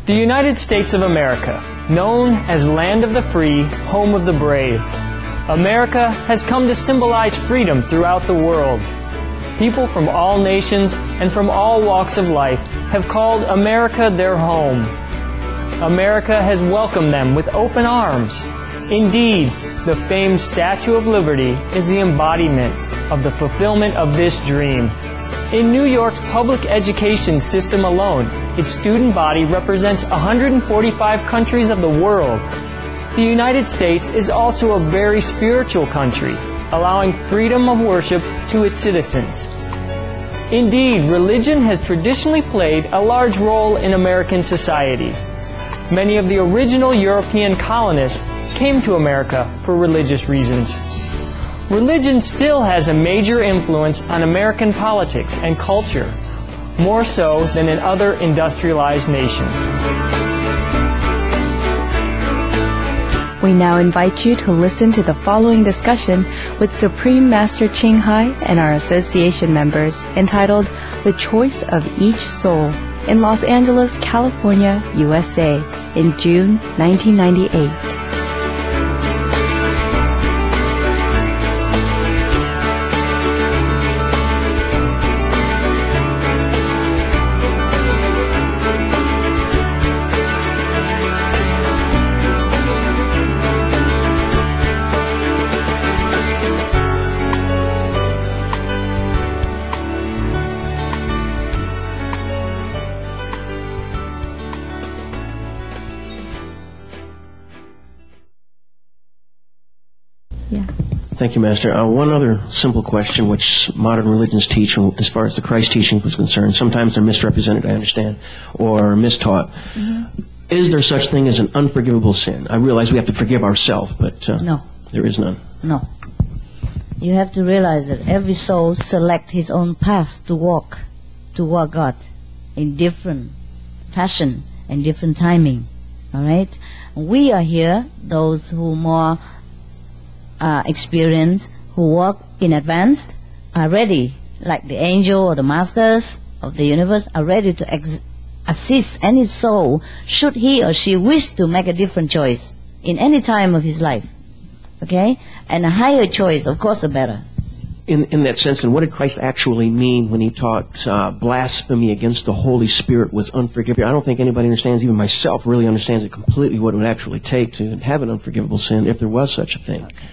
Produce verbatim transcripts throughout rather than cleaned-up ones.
The United States of America, known as Land of the Free, Home of the Brave. America has come to symbolize freedom throughout the world. People from all nations and from all walks of life have called America their home. America has welcomed them with open arms. Indeed, the famed Statue of Liberty is the embodiment of the fulfillment of this dream. In New York's public education system alone, its student body represents one hundred forty-five countries of the world. The United States is also a very spiritual country, allowing freedom of worship to its citizens. Indeed, religion has traditionally played a large role in American society. Many of the original European colonists came to America for religious reasons. Religion still has a major influence on American politics and culture, more so than in other industrialized nations. We now invite you to listen to the following discussion with Supreme Master Ching Hai and our association members entitled The Choice of Each Soul in Los Angeles, California, U S A in June nineteen ninety-eight. Thank you, Master. Uh, one other simple question, which modern religions teach, as far as the Christ teaching was concerned, sometimes they're misrepresented, I understand, or mistaught. Mm-hmm. Is there such thing as an unforgivable sin? I realize we have to forgive ourselves, but uh, no, there is none. No. You have to realize that every soul selects his own path to walk, to walk God, in different fashion and different timing. All right? We are here, those who more Uh, experience, who walk in advance, are ready, like the angel or the masters of the universe, are ready to ex- assist any soul should he or she wish to make a different choice in any time of his life. Okay? And a higher choice, of course, a better. In, in that sense, then, what did Christ actually mean when he taught uh, blasphemy against the Holy Spirit was unforgivable? I don't think anybody understands, even myself really understands it completely, what it would actually take to have an unforgivable sin, if there was such a thing. Okay.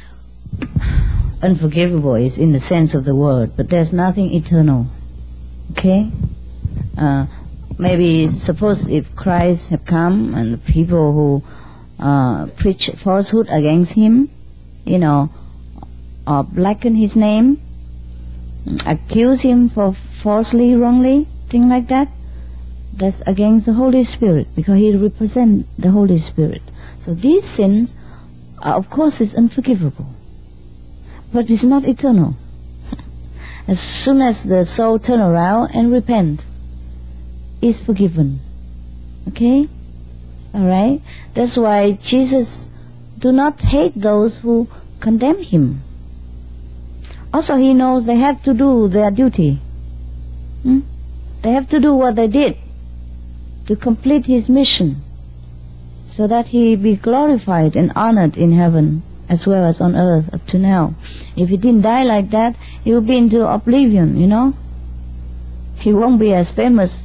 Unforgivable is in the sense of the word, but there's nothing eternal. Okay? Uh, maybe suppose if Christ had come and the people who uh, preach falsehood against him, you know, or blacken his name, accuse him for falsely, wrongly, thing like that, that's against the Holy Spirit, because he represents the Holy Spirit. So these sins, are, of course, is unforgivable. But it's not eternal. As soon as the soul turn around and repent, is forgiven. Okay? Alright? That's why Jesus do not hate those who condemn him. Also, he knows they have to do their duty. Hmm? They have to do what they did to complete his mission, so that he be glorified and honored in heaven as well as on earth up to now. If he didn't die like that, he will be into oblivion, you know. He won't be as famous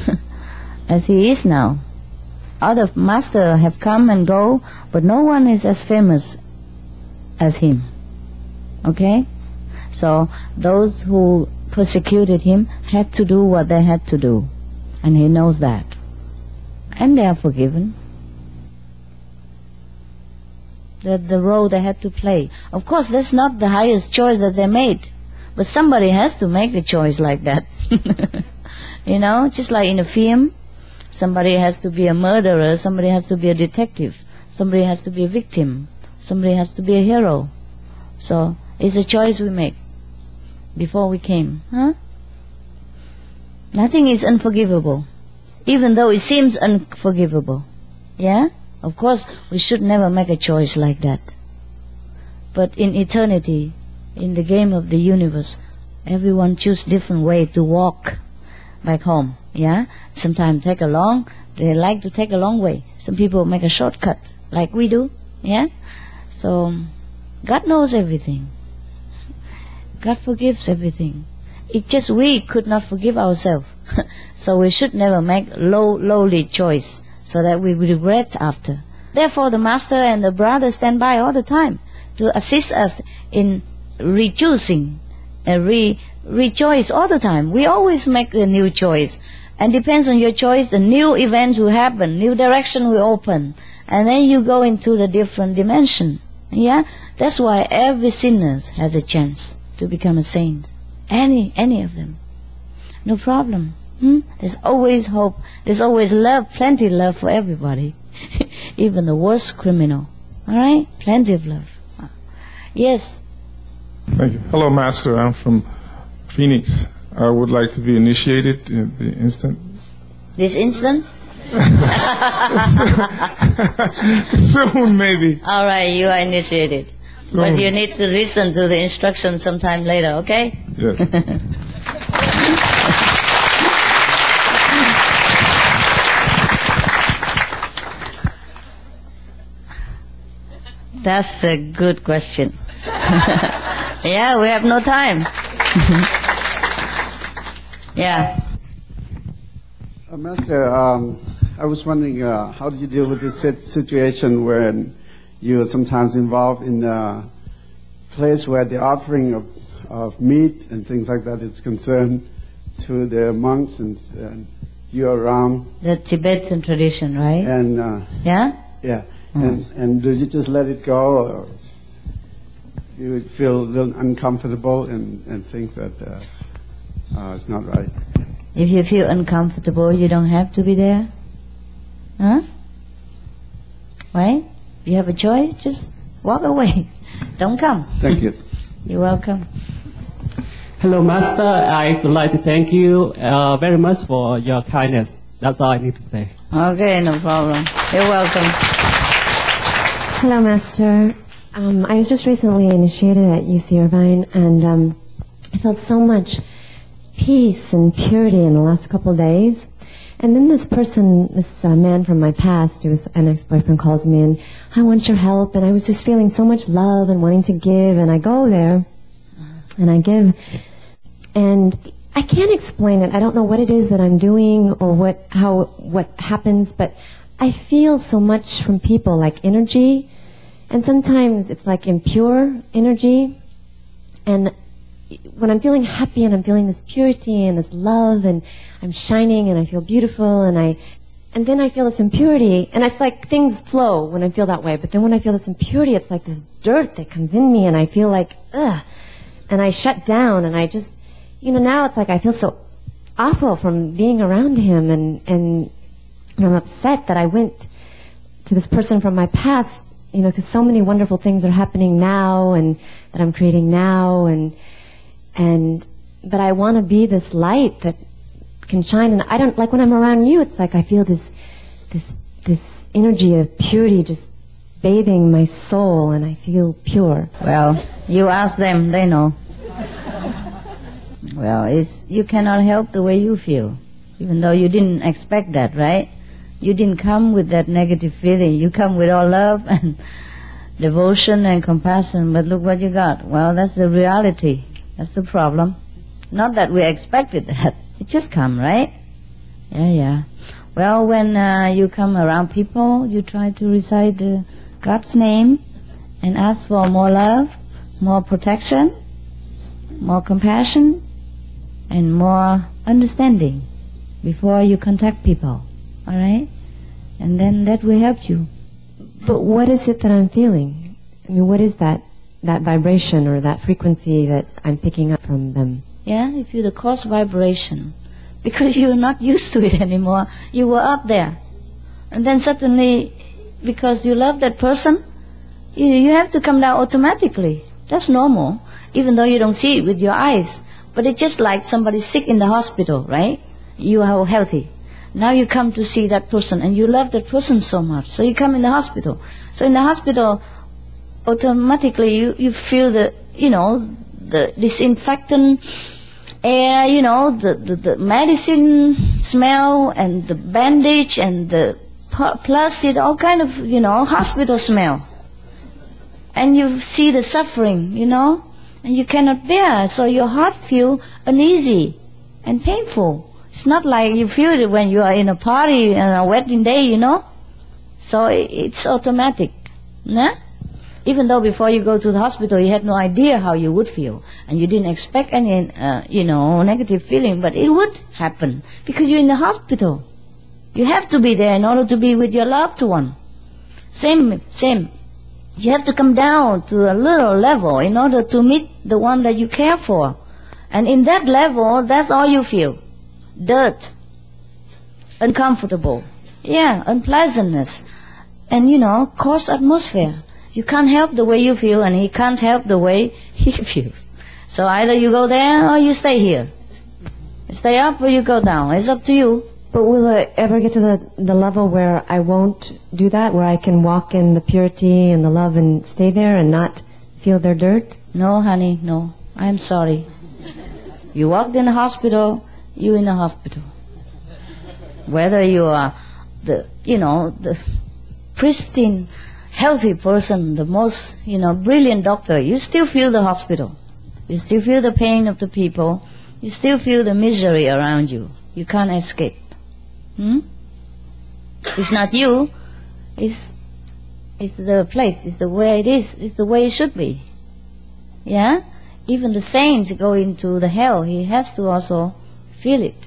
as he is now. Other masters have come and go, but no one is as famous as him. Okay? So those who persecuted him had to do what they had to do, and he knows that. And they are forgiven. The, the role they had to play. Of course, that's not the highest choice that they made, but somebody has to make a choice like that. You know, just like in a film, somebody has to be a murderer, somebody has to be a detective, somebody has to be a victim, somebody has to be a hero. So it's a choice we make before we came. Huh? Nothing is unforgivable, even though it seems unforgivable. Yeah? Of course, we should never make a choice like that. But in eternity, in the game of the universe, everyone choose different way to walk back home. Yeah, sometimes take a long. They like to take a long way. Some people make a shortcut, like we do. Yeah, so God knows everything. God forgives everything. It's just we could not forgive ourselves. So we should never make low, lowly choice, so that we regret after. Therefore, the Master and the brother stand by all the time to assist us in re-choosing and re rejoice all the time. We always make a new choice. And depends on your choice, a new event will happen, new direction will open. And then you go into the different dimension. Yeah? That's why every sinner has a chance to become a saint. Any, any of them. No problem. Hmm? There's always hope. There's always love, plenty love for everybody. Even the worst criminal. Alright? Plenty of love. Yes. Thank you. Hello, Master. I'm from Phoenix. I would like to be initiated in the instant. This instant? Soon, maybe. All right, you are initiated. Soon. But you need to listen to the instructions sometime later, okay? Yes. That's a good question. Yeah, we have no time. Yeah. Uh, Master, um, I was wondering, uh, how do you deal with this situation when you are sometimes involved in a place where the offering of, of meat and things like that is concerned to the monks, and, and you're around? The Tibetan tradition, right? And uh, yeah? Yeah. Mm. And, and do you just let it go, or do you feel a little uncomfortable and, and think that uh, uh, it's not right? If you feel uncomfortable, you don't have to be there. Huh? Right? You have a choice, just walk away. Don't come. Thank you. You're welcome. Hello, Master. I would like to thank you uh, very much for your kindness. That's all I need to say. Okay, no problem. You're welcome. Hello, Master. Um, I was just recently initiated at U C Irvine, and um, I felt so much peace and purity in the last couple of days. And then this person, this uh, man from my past, who was an ex-boyfriend, calls me, and I want your help. And I was just feeling so much love and wanting to give. And I go there, and I give. And I can't explain it. I don't know what it is that I'm doing or what how what happens, but I feel so much from people, like energy. And sometimes it's like impure energy. And when I'm feeling happy and I'm feeling this purity and this love and I'm shining and I feel beautiful and I, and then I feel this impurity, and it's like things flow when I feel that way. But then when I feel this impurity, it's like this dirt that comes in me, and I feel like, ugh, and I shut down, and I just, you know, now it's like I feel so awful from being around him, and, and I'm upset that I went to this person from my past, you know, because so many wonderful things are happening now and that I'm creating now, and And, but I want to be this light that can shine. And I don't, like when I'm around you, it's like I feel this, this, this energy of purity just bathing my soul, and I feel pure. Well, you ask them, they know. Well, it's, you cannot help the way you feel, even though you didn't expect that, right? You didn't come with that negative feeling. You come with all love and devotion and compassion, but look what you got. Well, that's the reality. That's the problem. Not that we expected that. It just come, right? Yeah, yeah. Well, when uh, you come around people, you try to recite uh, God's name and ask for more love, more protection, more compassion, and more understanding before you contact people. All right? And then that will help you. But what is it that I'm feeling? I mean, what is that? That vibration or that frequency that I'm picking up from them? Yeah, you feel the cross vibration. Because you're not used to it anymore. You were up there. And then suddenly, because you love that person, you, you have to come down automatically. That's normal. Even though you don't see it with your eyes. But it's just like somebody sick in the hospital, right? You are healthy. Now you come to see that person and you love that person so much. So you come in the hospital. So in the hospital, automatically you, you feel the, you know, the disinfectant air, you know, the, the, the medicine smell and the bandage and the plastic, all kind of, you know, hospital smell. And you see the suffering, you know, and you cannot bear, so your heart feel uneasy and painful. It's not like you feel it when you are in a party and a wedding day, you know. So it's automatic, nah? Even though before you go to the hospital you had no idea how you would feel, and you didn't expect any, uh, you know, negative feeling, but it would happen because you're in the hospital. You have to be there in order to be with your loved one. Same, same. You have to come down to a little level in order to meet the one that you care for. And in that level, that's all you feel. Dirt. Uncomfortable. Yeah, unpleasantness. And, you know, coarse atmosphere. You can't help the way you feel, and he can't help the way he feels. So either you go there or you stay here. Stay up or you go down. It's up to you. But will I ever get to the, the level where I won't do that, where I can walk in the purity and the love and stay there and not feel their dirt? No, honey, no. I'm sorry. You walked in the hospital, you in the hospital. Whether you are the, you know, the pristine, healthy person, the most, you know, brilliant doctor, you still feel the hospital. You still feel the pain of the people. You still feel the misery around you. You can't escape. Hmm? It's not you. It's, it's the place. It's the way it is. It's the way it should be. Yeah? Even the saints go into the hell. He has to also feel it.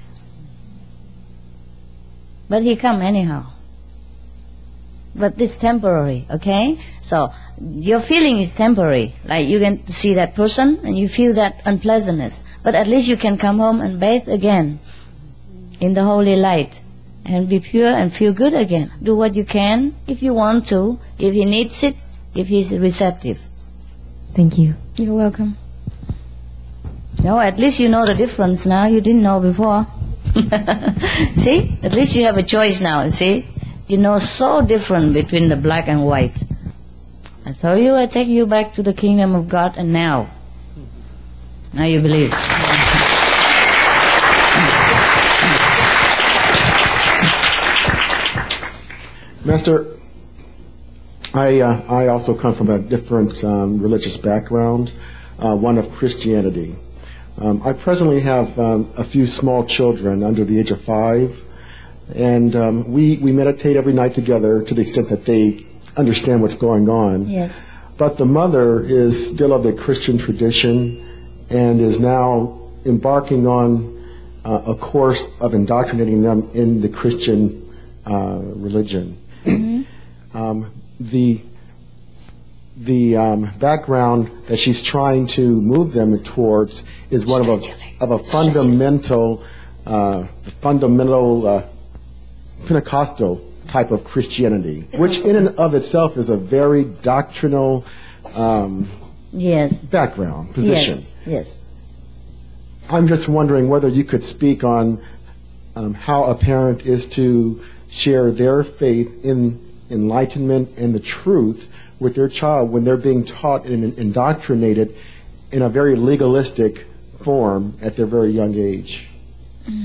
But he come anyhow. But it's temporary, okay? So your feeling is temporary. Like you can see that person and you feel that unpleasantness. But at least you can come home and bathe again in the holy light and be pure and feel good again. Do what you can if you want to, if he needs it, if he's receptive. Thank you. You're welcome. No, at least you know the difference now. You didn't know before. See? At least you have a choice now, see? You know so different between the black and white. I told you I take you back to the kingdom of God, and now, now you believe. Master, I uh, I also come from a different um, religious background, uh, one of Christianity. Um, I presently have um, a few small children under the age of five, and um, we we meditate every night together to the extent that they understand what's going on. Yes. But the mother is still of the Christian tradition and is now embarking on uh, a course of indoctrinating them in the Christian uh, religion. Mm-hmm. um, the the um, background that she's trying to move them towards is one of a of a fundamental uh, fundamental uh, Pentecostal type of Christianity, which in and of itself is a very doctrinal um, yes background position. Yes. Yes. I'm just wondering whether you could speak on um, how a parent is to share their faith in enlightenment and the truth with their child when they're being taught and indoctrinated in a very legalistic form at their very young age. Mm.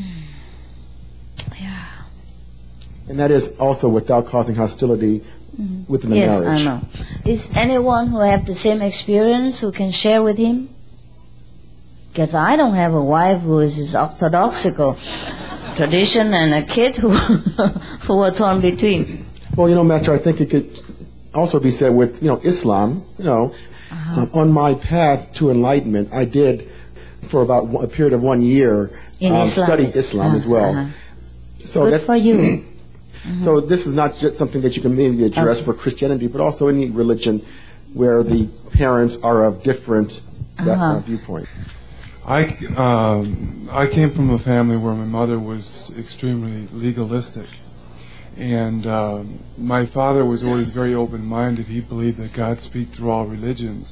Yeah. And that is also without causing hostility mm-hmm. within the yes, marriage. Yes, I know. Is anyone who have the same experience who can share with him? Because I don't have a wife who is this orthodoxical tradition and a kid who who are torn between. Well, you know, Master, I think it could also be said with, you know, Islam. You know, uh-huh. um, on my path to enlightenment, I did, for about a period of one year, In um, Islam. study Islam uh-huh. as well. Uh-huh. So Good that's, for you. Mm-hmm. So this is not just something that you can maybe address okay. for Christianity, but also any religion where the parents are of different uh-huh. uh, viewpoint. I, um, I came from a family where my mother was extremely legalistic. And um, my father was always very open-minded. He believed that God speaks through all religions.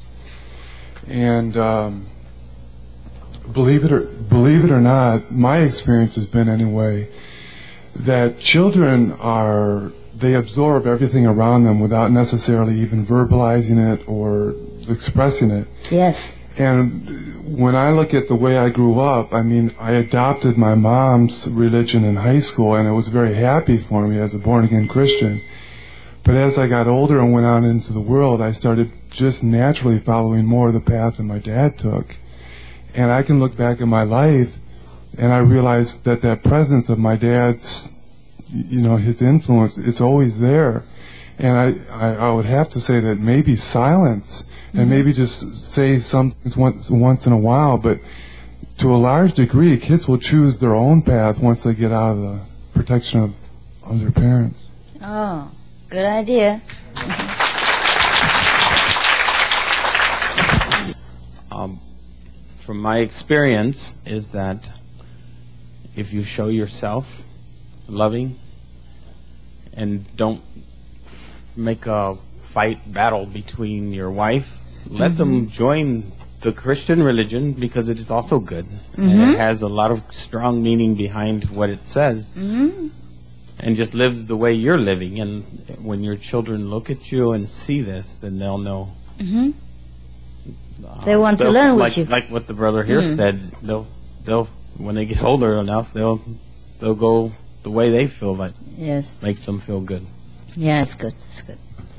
And um, believe it or believe it or not, my experience has been anyway that children are, they absorb everything around them without necessarily even verbalizing it or expressing it. Yes. And when I look at the way I grew up, I mean, I adopted my mom's religion in high school, and it was very happy for me as a born-again Christian. But as I got older and went out into the world, I started just naturally following more of the path that my dad took. And I can look back at my life, and I realized that that presence of my dad's, you know, his influence, it's always there. And I, I, I would have to say that maybe silence, mm-hmm. and maybe just say some things once, once in a while, but to a large degree, kids will choose their own path once they get out of the protection of, of their parents. Oh, good idea. Um, from my experience is that if you show yourself loving and don't make a fight battle between your wife, let mm-hmm. them join the Christian religion because it is also good. Mm-hmm. And it has a lot of strong meaning behind what it says. Mm-hmm. And just live the way you're living. And when your children look at you and see this, then they'll know. Mm-hmm. Uh, they want to learn like, with you. Like what the brother here mm-hmm. said, they'll, they'll, when they get older enough, they'll, they'll go the way they feel like yes. makes them feel good. Yeah, it's good. It's good.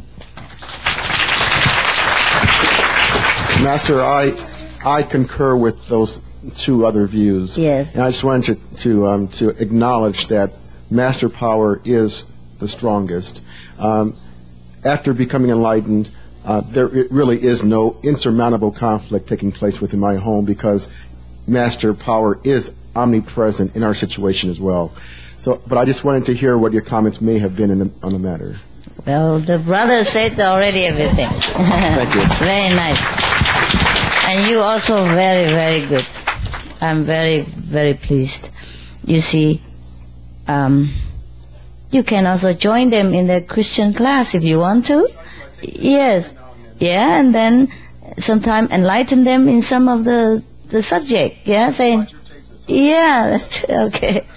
Master, I I concur with those two other views. Yes. And I just wanted to to, um, to acknowledge that Master Power is the strongest. Um, after becoming enlightened, uh, there it really is no insurmountable conflict taking place within my home because Master Power is omnipresent in our situation as well. So, but I just wanted to hear what your comments may have been in the, on the matter. Well, the brother said already everything. Thank you. Very nice. And you also very, very good. I'm very, very pleased. You see, um, you can also join them in the Christian class if you want to. Yes. Yeah, and then sometime enlighten them in some of the, the subject. Yeah, saying, yeah, that's okay.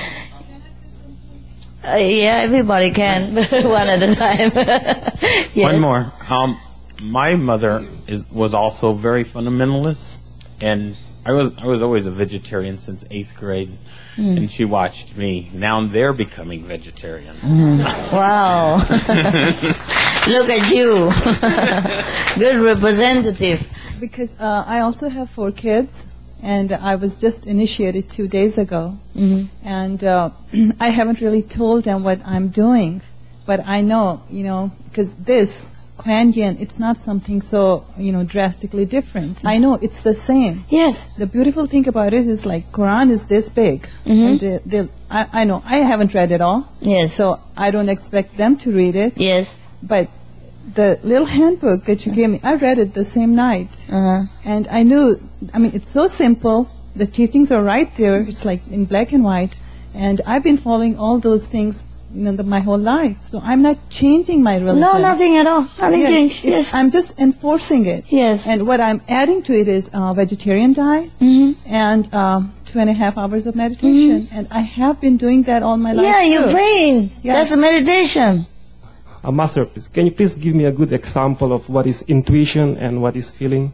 Uh, yeah, everybody can, one at a time. Yes. One more. Um, my mother is was also very fundamentalist, and I was I was always a vegetarian since eighth grade, mm. and she watched me. Now they're becoming vegetarians. Mm. Wow! Look at you, good representative. Because uh, I also have four kids. And I was just initiated two days ago. Mm-hmm. And uh, I haven't really told them what I'm doing. But I know, you know, because this, Kuan Yin, it's not something so, you know, drastically different. Mm-hmm. I know it's the same. Yes. The beautiful thing about it is like Quran is this big. Mm-hmm. And the, the, I, I know, I haven't read it all. Yes. So I don't expect them to read it. Yes. But the little handbook that you gave me, I read it the same night. Uh-huh. And I knew, I mean, it's so simple. The teachings are right there. It's like in black and white. And I've been following all those things, you know, the, my whole life. So I'm not changing my religion. No, nothing at all. Nothing yes, changed. Yes. I'm just enforcing it. Yes. And what I'm adding to it is uh, vegetarian diet mm-hmm. and um, two and a half hours of meditation. Mm-hmm. And I have been doing that all my life. Yeah, too. you're praying. Yes. That's a meditation. Uh, Master, please, can you please give me a good example of what is intuition and what is feeling?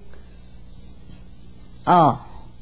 Oh.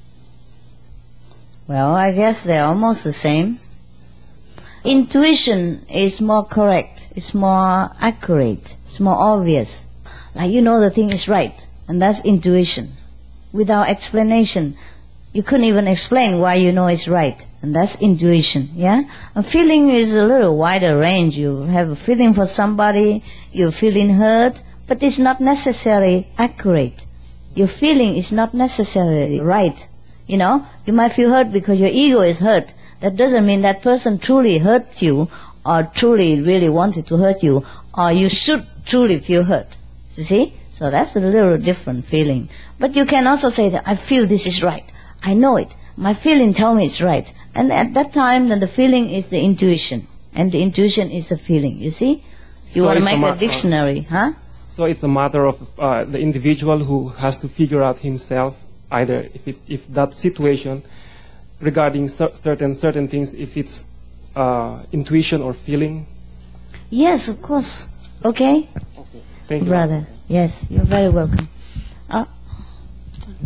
Well, I guess they're almost the same. Intuition is more correct. It's more accurate. It's more obvious. Like you know the thing is right. And that's intuition. Without explanation. You couldn't even explain why you know it's right. And that's intuition, yeah? A feeling is a little wider range. You have a feeling for somebody, you're feeling hurt, but it's not necessarily accurate. Your feeling is not necessarily right. You know, you might feel hurt because your ego is hurt. That doesn't mean that person truly hurt you or truly really wanted to hurt you or you should truly feel hurt. You see? So that's a little different feeling. But you can also say that I feel this is right. I know it. My feeling tells me it's right. And at that time, then the feeling is the intuition. And the intuition is the feeling. You see? You so want to make a, a dictionary, huh? So it's a matter of uh, the individual who has to figure out himself, either if it's, if that situation regarding cer certain certain things, if it's uh, intuition or feeling. Yes, of course. Okay? Okay. Thank you. Brother. Yes, you're very welcome. Uh,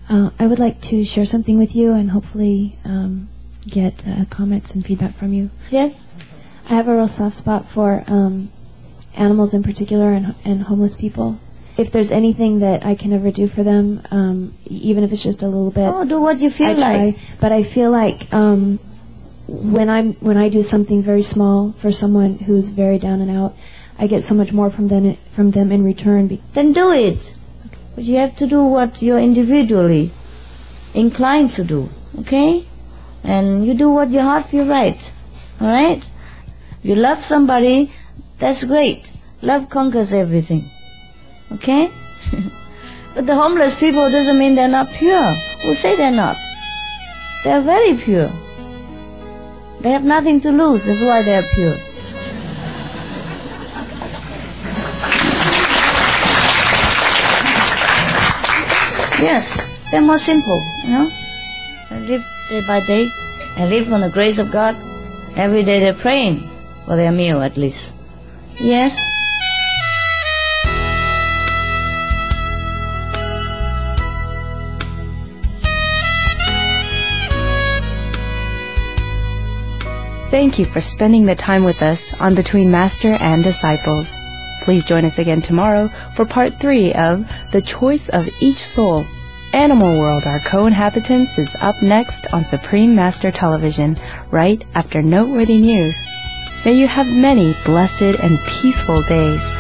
Uh, I would like to share something with you and hopefully um, get uh, comments and feedback from you. Yes? I have a real soft spot for um, animals in particular and, and homeless people. If there's anything that I can ever do for them, um, even if it's just a little bit, oh, do what you feel I try. like. But I feel like um, when I'm when I do something very small for someone who's very down and out, I get so much more from them from them in return. Then do it. But you have to do what you're individually inclined to do, okay? And you do what your heart feels right, all right? You love somebody, that's great. Love conquers everything, okay? But the homeless people doesn't mean they're not pure. Who say they're not? They're very pure. They have nothing to lose, that's why they're pure. Yes, they're more simple, you know. They live day by day. They live on the grace of God. Every day they're praying for their meal, at least. Yes. Thank you for spending the time with us on Between Master and Disciples. Please join us again tomorrow for part three of The Choice of Each Soul. Animal World, Our Co-Inhabitants is up next on Supreme Master Television, right after Noteworthy News. May you have many blessed and peaceful days.